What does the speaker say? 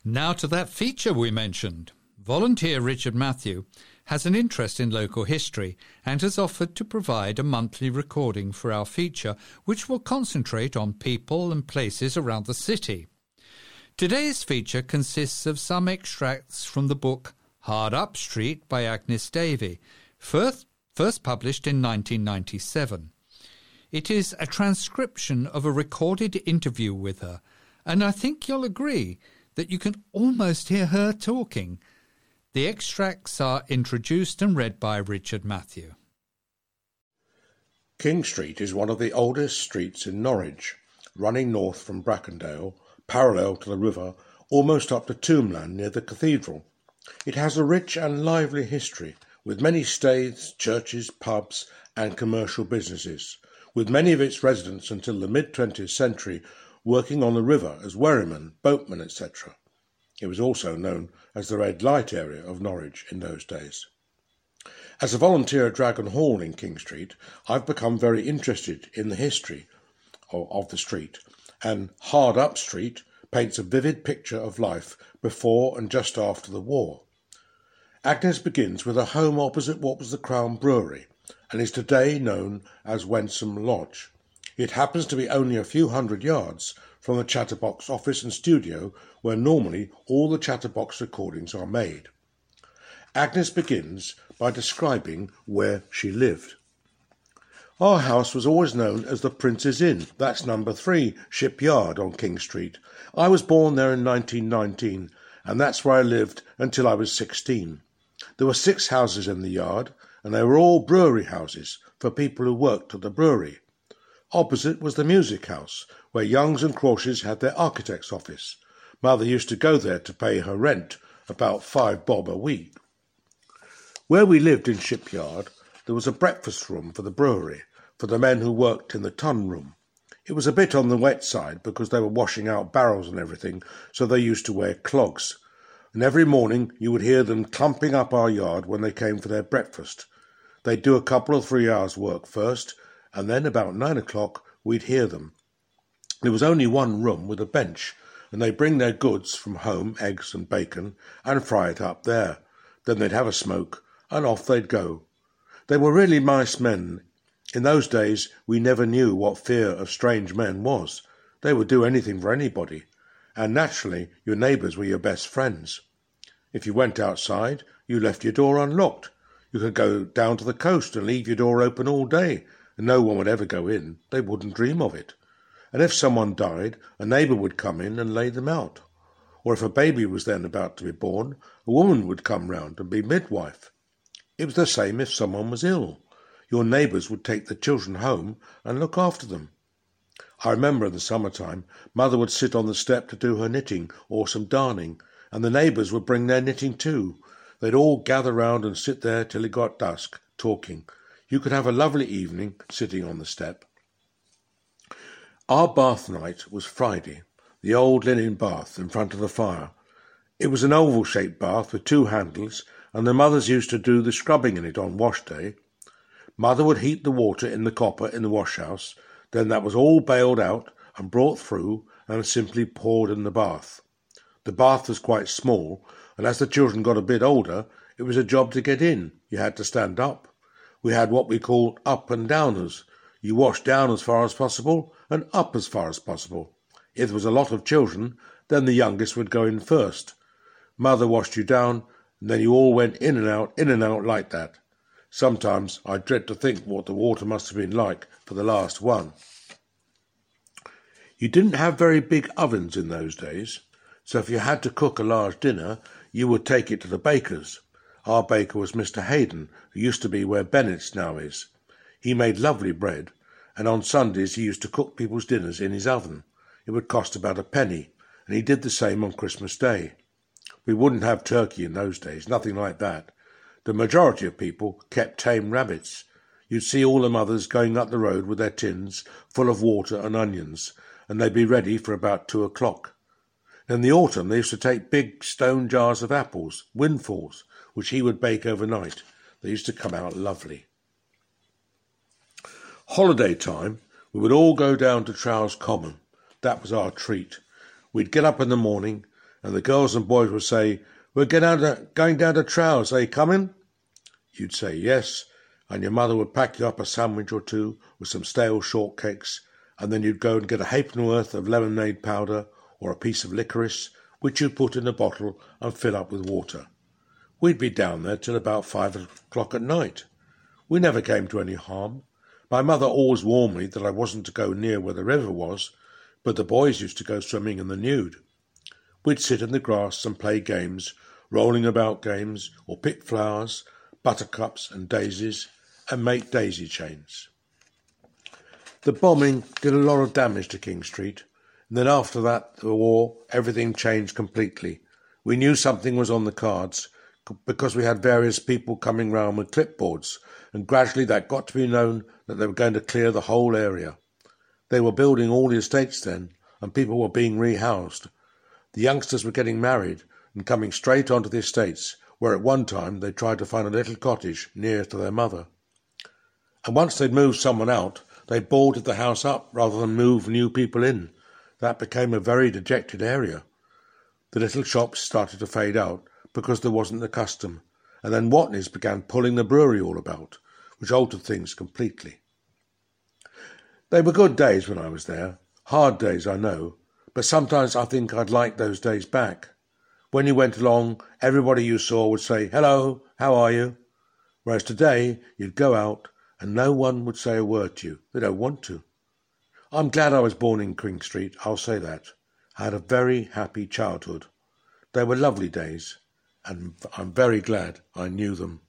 Now to that feature we mentioned. Volunteer Richard Matthew has an interest in local history and has offered to provide a monthly recording for our feature, which will concentrate on people and places around the city. Today's feature consists of some extracts from the book Hard Up Street by Agnes Davey, first published in 1997. It is a transcription of a recorded interview with her, and I think you'll agree that you can almost hear her talking. The extracts are introduced and read by Richard Matthew. King Street is one of the oldest streets in Norwich, running north from Brackendale, parallel to the river, almost up to Tombland near the cathedral. It has a rich and lively history, with many staiths, churches, pubs and commercial businesses, with many of its residents until the mid-20th century working on the river as wherrymen, boatmen, etc. It was also known as the red light area of Norwich in those days. As a volunteer at Dragon Hall in King Street, I've become very interested in the history of the street, and Hard Up Street paints a vivid picture of life before and just after the war. Agnes begins with a home opposite what was the Crown Brewery, and is today known as Wensum Lodge. It happens to be only a few hundred yards from the Chatterbox office and studio where normally all the Chatterbox recordings are made. Agnes begins by describing where she lived. Our house was always known as the Prince's Inn. That's number 3, Shipyard on King Street. I was born there in 1919, and that's where I lived until I was 16. There were 6 houses in the yard, and they were all brewery houses for people who worked at the brewery. Opposite was the music house, where Youngs and Crawshes had their architect's office. Mother used to go there to pay her rent, about 5 bob a week. Where we lived in Shipyard, there was a breakfast room for the brewery, for the men who worked in the tun room. It was a bit on the wet side because they were washing out barrels and everything, so they used to wear clogs. And every morning you would hear them clumping up our yard when they came for their breakfast. They'd do a couple of 3 hours' work first, and then about 9 o'clock we'd hear them. There was only one room with a bench, and they'd bring their goods from home, eggs and bacon, and fry it up there. Then they'd have a smoke, and off they'd go. They were really nice men. In those days we never knew what fear of strange men was. They would do anything for anybody, and naturally your neighbours were your best friends. If you went outside, you left your door unlocked. You could go down to the coast and leave your door open all day, and no one would ever go in. They wouldn't dream of it. And if someone died, a neighbour would come in and lay them out. Or if a baby was then about to be born, a woman would come round and be midwife. It was the same if someone was ill. Your neighbours would take the children home and look after them. I remember in the summertime, Mother would sit on the step to do her knitting or some darning, and the neighbours would bring their knitting too. They'd all gather round and sit there till it got dusk, talking. You could have a lovely evening sitting on the step. Our bath night was Friday, the old linen bath in front of the fire. It was an oval-shaped bath with 2 handles, and the mothers used to do the scrubbing in it on wash day. Mother would heat the water in the copper in the wash-house, then that was all bailed out and brought through and simply poured in the bath. The bath was quite small, and as the children got a bit older, it was a job to get in. You had to stand up. We had what we called up and downers. You washed down as far as possible and up as far as possible. If there was a lot of children, then the youngest would go in first. Mother washed you down, and then you all went in and out like that. Sometimes I dread to think what the water must have been like for the last one. You didn't have very big ovens in those days, so if you had to cook a large dinner, you would take it to the baker's. Our baker was Mr. Hayden, who used to be where Bennett's now is. He made lovely bread, and on Sundays he used to cook people's dinners in his oven. It would cost about a penny, and he did the same on Christmas Day. We wouldn't have turkey in those days, nothing like that. The majority of people kept tame rabbits. You'd see all the mothers going up the road with their tins full of water and onions, and they'd be ready for about 2 o'clock. In the autumn they used to take big stone jars of apples, windfalls, which he would bake overnight. They used to come out lovely. Holiday time, we would all go down to Trowse Common. That was our treat. We'd get up in the morning, and the girls and boys would say, "We're going down to Trowse, are you coming?" You'd say yes, and your mother would pack you up a sandwich or two with some stale shortcakes, and then you'd go and get a halfpennyworth of lemonade powder or a piece of licorice, which you'd put in a bottle and fill up with water. We'd be down there till about 5 o'clock at night. We never came to any harm. My mother always warned me that I wasn't to go near where the river was, but the boys used to go swimming in the nude. We'd sit in the grass and play games, rolling about games, or pick flowers, buttercups and daisies, and make daisy chains. The bombing did a lot of damage to King Street, and then after that, the war, everything changed completely. We knew something was on the cards because we had various people coming round with clipboards, and gradually that got to be known that they were going to clear the whole area. They were building all the estates then, and people were being rehoused. The youngsters were getting married and coming straight onto the estates, where at one time they tried to find a little cottage near to their mother. And once they'd moved someone out, they boarded the house up rather than move new people in. That became a very dejected area. The little shops started to fade out because there wasn't the custom, and then Watneys began pulling the brewery all about, which altered things completely. They were good days when I was there, hard days I know, but sometimes I think I'd like those days back. When you went along, everybody you saw would say, "Hello, how are you?" Whereas today, you'd go out and no one would say a word to you. They don't want to. I'm glad I was born in King Street, I'll say that. I had a very happy childhood. They were lovely days, and I'm very glad I knew them.